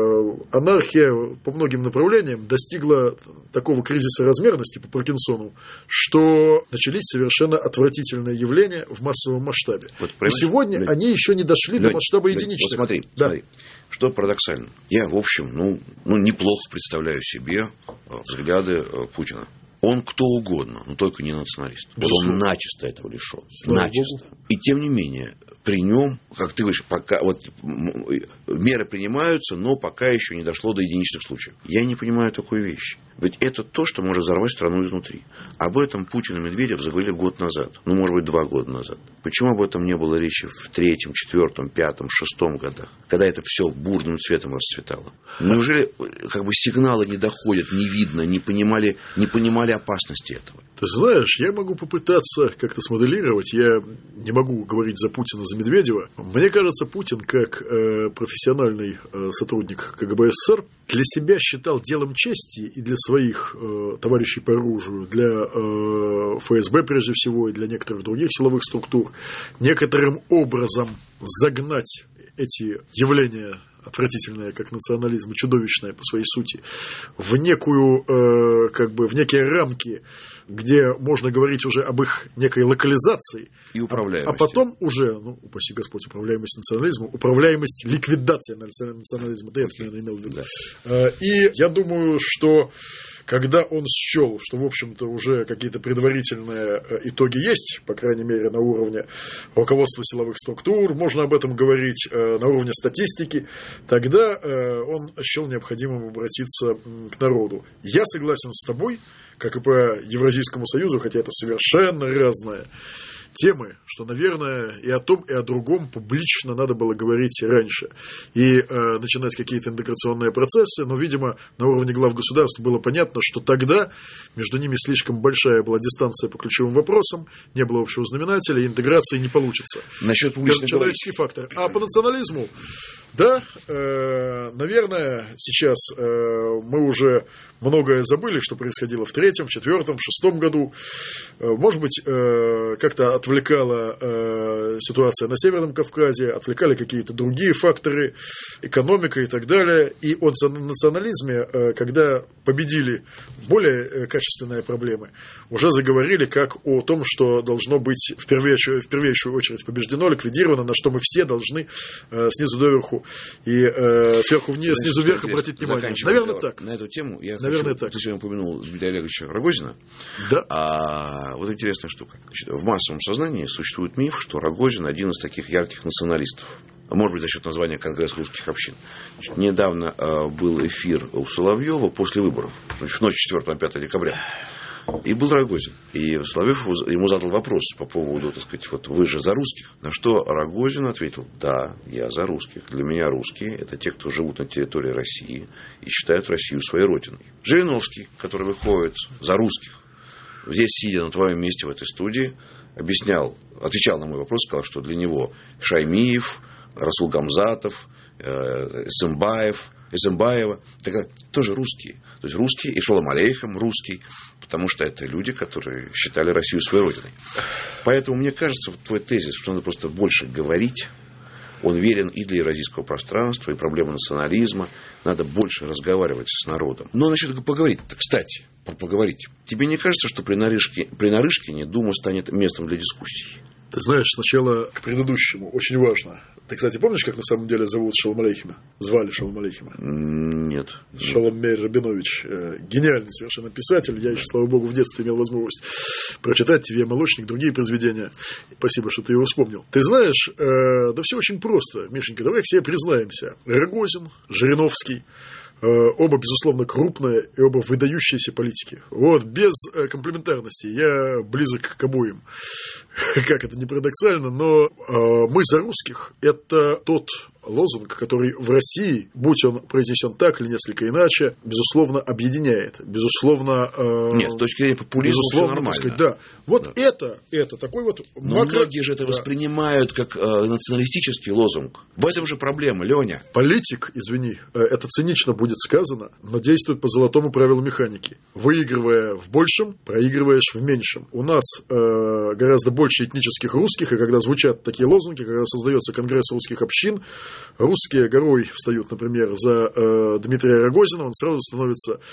анархия по многим направлениям достигла такого кризиса размерности по Паркинсону, что начались совершенно отвратительные явления в массовом масштабе. Вот, и сегодня Лень, они еще не дошли Лень, до масштаба Лень, единичных. Вот смотри, да. смотри, что парадоксально. Я, в общем, ну, ну, неплохо представляю себе взгляды Путина. Он кто угодно, но только не националист. Вот он начисто этого лишен. Слава начисто. Богу. И тем не менее, при нем, как ты говоришь, пока вот меры принимаются, но пока еще не дошло до единичных случаев. Я не понимаю такой вещи. Ведь это то, что может взорвать страну изнутри. Об этом Путин и Медведев заговорили год назад. Ну, может быть, два года назад. Почему об этом не было речи в третьем, четвертом, пятом, шестом годах, когда это все бурным цветом расцветало? Неужели как бы сигналы не доходят, не видно, не понимали, не понимали опасности этого? Ты знаешь, я могу попытаться как-то смоделировать. Я не могу говорить за Путина, за Медведева. Мне кажется, Путин, как э, профессиональный э, сотрудник КГБ СССР, для себя считал делом чести и для своих э, товарищей по оружию, для э, ФСБ прежде всего и для некоторых других силовых структур, некоторым образом загнать эти явления отвратительное, как национализм, и чудовищное по своей сути, в некую, э, как бы, в некие рамки, где можно говорить уже об их некой локализации. И управляемости. А, а потом уже, ну, упаси Господь, управляемость национализма, управляемость, ликвидация национализма. Ты это, наверное, имел в виду. Да. И я думаю, что когда он счел, что, в общем-то, уже какие-то предварительные итоги есть, по крайней мере, на уровне руководства силовых структур, можно об этом говорить на уровне статистики, тогда он счел необходимым обратиться к народу. Я согласен с тобой, как и по Евразийскому союзу, хотя это совершенно разные темы, что, наверное, и о том, и о другом публично надо было говорить раньше. И э, начинать какие-то интеграционные процессы, но, видимо, на уровне глав государств было понятно, что тогда между ними слишком большая была дистанция по ключевым вопросам, не было общего знаменателя, и интеграции не получится. Насчет публичной человеческий фактор. А по национализму, да, э, наверное, сейчас э, мы уже многое забыли, что происходило в третьем, в четвертом, в шестом году. Э, может быть, э, как-то отвлекала э, ситуация на Северном Кавказе, отвлекали какие-то другие факторы, экономика и так далее. И о национализме, э, когда победили более э, качественные проблемы, уже заговорили как о том, что должно быть в первейшую, в первейшую очередь побеждено, ликвидировано, на что мы все должны э, снизу доверху и э, сверху вниз, значит, снизу вверх обратить внимание. Наверное, так. На эту тему я Наверное, хочу, так. Ты сегодня упомянул Дмитрия Олеговича Рогозина. Да. А, вот интересная штука. Значит, в массовом сознании существует миф, что Рогозин один из таких ярких националистов. Может быть, за счет названия Конгресс русских общин. Значит, недавно э, был эфир у Соловьева после выборов, значит, в ночь четвёртого на пятое декабря. И был Рогозин. И Соловьев ему задал вопрос по поводу, так сказать, вот вы же за русских. На что Рогозин ответил: да, я за русских. Для меня русские – это те, кто живут на территории России и считают Россию своей родиной. Жириновский, который выходит за русских, здесь, сидя на твоем месте в этой студии, объяснял, отвечал на мой вопрос, сказал, что для него Шаймиев, Расул Гамзатов, э, Эсэмбаев, Эсэмбаева тоже русские. То есть русские, и Шолом Алейхем русский, потому что это люди, которые считали Россию своей родиной. Поэтому мне кажется, вот твой тезис, что надо просто больше говорить, он верен и для евразийского пространства, и проблемы национализма. Надо больше разговаривать с народом. Но насчет поговорить-то, кстати, поговорить. Тебе не кажется, что при Нарышкине, при Нарышкине Дума станет местом для дискуссий? Ты знаешь, сначала к предыдущему. Очень важно. Ты, кстати, помнишь, как на самом деле зовут Шолом Алейхема? Звали Шолом Алейхема? Нет. Шолом Мейр Рабинович. Гениальный совершенно писатель. Я еще, слава богу, в детстве имел возможность прочитать «Тебе молочник», другие произведения. Спасибо, что ты его вспомнил. Ты знаешь, да все очень просто, Мишенька. Давай к себе признаемся. Рогозин, Жириновский, Оба, безусловно, крупные и оба выдающиеся политики. Вот, без комплементарности. Я близок к обоим. Как это не парадоксально, но «мы за русских» – это тот лозунг, который в России, будь он произнесен так или несколько иначе, безусловно, объединяет. Безусловно... Э, Нет, с точки зрения популизма все нормально. Сказать, да. Вот да. это, это такой вот... Но макро... многие же это да. воспринимают как э, националистический лозунг. В этом же проблема, Леня. Политик, извини, это цинично будет сказано, но действует по золотому правилу механики. Выигрывая в большем, проигрываешь в меньшем. У нас э, гораздо больше этнических русских, и когда звучат такие лозунги, когда создается Конгресс русских общин, русские горой встают, например, за э, Дмитрия Рогозина, он сразу становится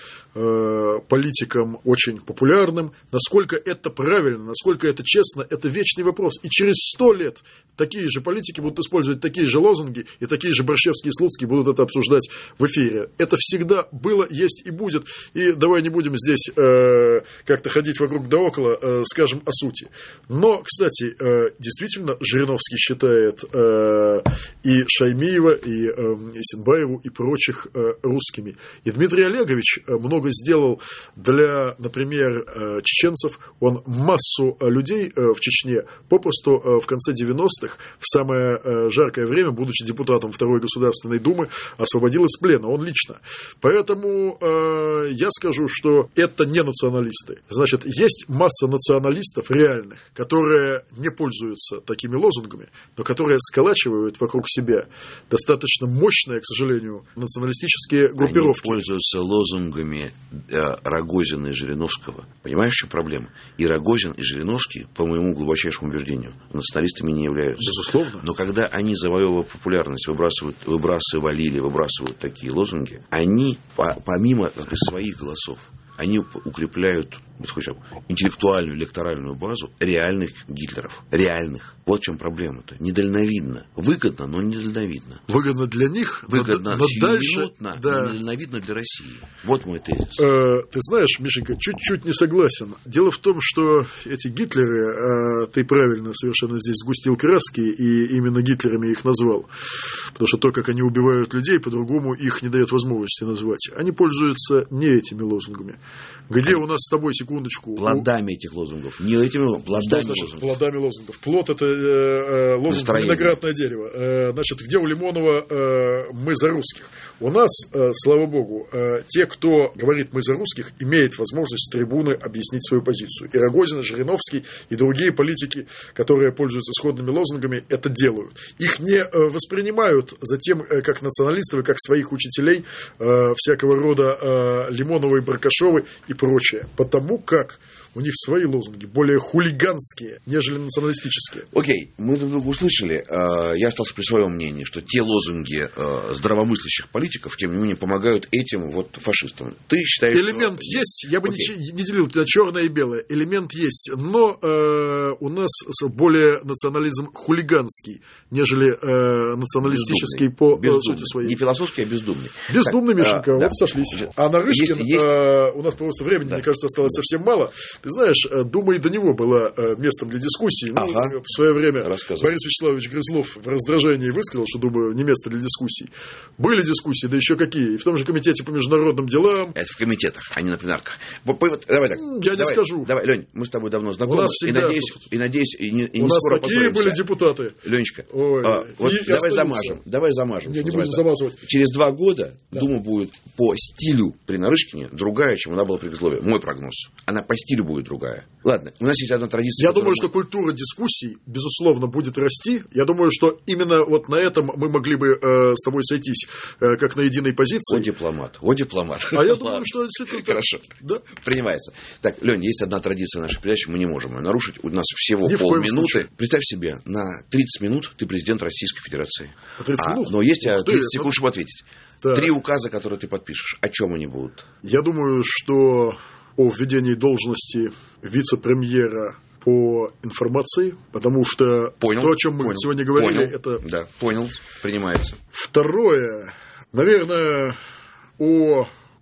э, политиком очень популярным. Насколько это правильно, насколько это честно, это вечный вопрос. И через сто лет такие же политики будут использовать такие же лозунги, и такие же Борщевские и Слуцкие будут это обсуждать в эфире. Это всегда было, есть и будет. И давай не будем здесь э, как-то ходить вокруг да около, э, скажем о сути. Но, кстати, э, действительно, Жириновский считает э, и Шаймиева, и э, Исенбаеву, и прочих э, русскими. И Дмитрий Олегович много сделал для, например, э, чеченцев. Он массу людей э, в Чечне попросту э, в конце девяностых, в самое э, жаркое время, будучи депутатом Второй Государственной Думы, освободил из плена. Он лично. Поэтому э, я скажу, что это не националисты. Значит, есть масса националистов реальных, которые не пользуются такими лозунгами, но которые сколачивают вокруг себя достаточно мощные, к сожалению, националистические группировки. Они пользуются лозунгами э, Рогозина и Жириновского. Понимаешь, в чем проблема? И Рогозин, и Жириновский, по моему глубочайшему убеждению, националистами не являются. Безусловно. Но когда они, завоевывая популярность, выбрасывают, выбрасывали или выбрасывают такие лозунги, они, по, помимо своих голосов, они укрепляют интеллектуальную электоральную базу реальных Гитлеров. Реальных. Вот в чем проблема-то. Недальновидно. Выгодно, но недальновидно. Выгодно для них, выгодно, но, но дальше... Да. Но недальновидно для России. Вот мой тезис. Э, ты знаешь, Мишенька, чуть-чуть не согласен. Дело в том, что эти Гитлеры, э, ты правильно совершенно здесь сгустил краски, и именно Гитлерами их назвал. Потому что то, как они убивают людей, по-другому их не дает возможности назвать. Они пользуются не этими лозунгами. Где у нас с тобой, секундочку... Плодами этих лозунгов. Не этими плодами что значит лозунгов. Плодами лозунгов? Плод – это э, лозунг настроение. Виноградное дерево. Э, значит, где у Лимонова э, «мы за русских»? У нас, э, слава богу, э, те, кто говорит «мы за русских», имеет возможность с трибуны объяснить свою позицию. И Рогозин, и Жириновский, и другие политики, которые пользуются сходными лозунгами, это делают. Их не э, воспринимают затем э, как националистов, как своих учителей, э, всякого рода э, Лимонова и Баркашовы и прочее. Потому как у них свои лозунги, более хулиганские, нежели националистические. Окей, мы друг друга услышали. Я остался при своем мнении, что те лозунги здравомыслящих политиков, тем не менее, помогают этим вот фашистам. Ты считаешь, элемент что... есть, я бы не, не делил на черное и белое. Элемент есть, но э, у нас более национализм хулиганский, нежели э, националистический по бездумный. Сути своей. Не философский, а бездумный. Бездумный, так, Мишенька, а, вот да. сошлись. А Нарышкин, есть, есть... Э, у нас просто времени, да. мне кажется, осталось совсем мало. Ты знаешь, Дума и до него была местом для дискуссий. Ну, ага. В свое время Борис Вячеславович Грызлов в раздражении высказал, что Дума не место для дискуссий. Были дискуссии, да еще какие. И в том же комитете по международным делам. Это в комитетах, а не на пленарках. Давай так. Я давай, не скажу. Давай, Лень, мы с тобой давно знакомы. И надеюсь, тут... и надеюсь, и не, и у не нас скоро такие были депутаты. Ленечка, а, вот давай остаются. замажем. Давай замажем. Я не буду замазывать. Через два года да. Дума будет по стилю при Нарышкине другая, чем она была при Грызлове. Мой прогноз. Она по стилю будет другая. Ладно, у нас есть одна традиция. Я думаю, мы... что культура дискуссий, безусловно, будет расти. Я думаю, что именно вот на этом мы могли бы э, с тобой сойтись, э, как на единой позиции. О, дипломат, о, дипломат. А я думаю, что действительно... Хорошо, да? Принимается. Так, Лень, есть одна традиция нашей передачи, мы не можем ее нарушить. У нас всего Ни полминуты. Представь себе, на тридцать минут ты президент Российской Федерации. тридцать а, минут? Но есть тридцать ты, секунд, ну... чтобы ответить. Да. Три указа, которые ты подпишешь. О чем они будут? Я думаю, что о введении должности вице-премьера по информации, потому что понял, то, о чем мы понял, сегодня говорили, понял, это... Да, понял, принимается. Второе, наверное, о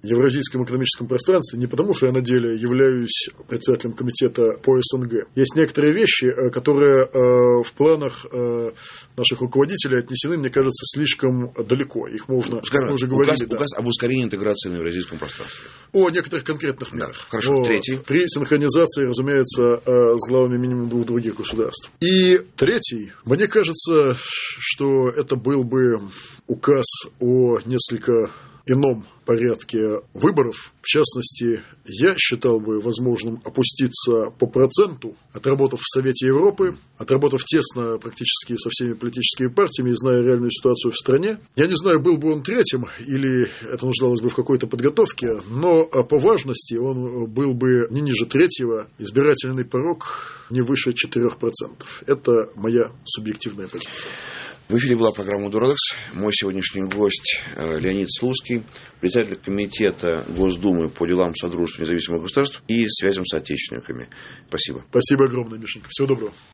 Евразийском экономическом пространстве не потому, что я на деле являюсь председателем комитета по СНГ. Есть некоторые вещи, которые в планах наших руководителей отнесены, мне кажется, слишком далеко. Их можно, Скажем, мы уже говорили. Указ, да. указ об ускорении интеграции на евразийском пространстве. О некоторых конкретных мерах. Да, хорошо. Но Третий. При синхронизации, разумеется, с главами минимум двух других государств. И третий. Мне кажется, что это был бы указ о несколько ином порядке выборов. В частности, я считал бы возможным опуститься по проценту, отработав в Совете Европы, отработав тесно практически со всеми политическими партиями и зная реальную ситуацию в стране. Я не знаю, был бы он третьим или это нуждалось бы в какой-то подготовке, но по важности он был бы не ниже третьего, избирательный порог не выше четырёх процентов. Это моя субъективная позиция. В эфире была программа «Дуралекс». Мой сегодняшний гость Леонид Слуцкий, председатель комитета Госдумы по делам Содружества независимых государств и связям с отечественниками. Спасибо. Спасибо огромное, Мишенька. Всего доброго.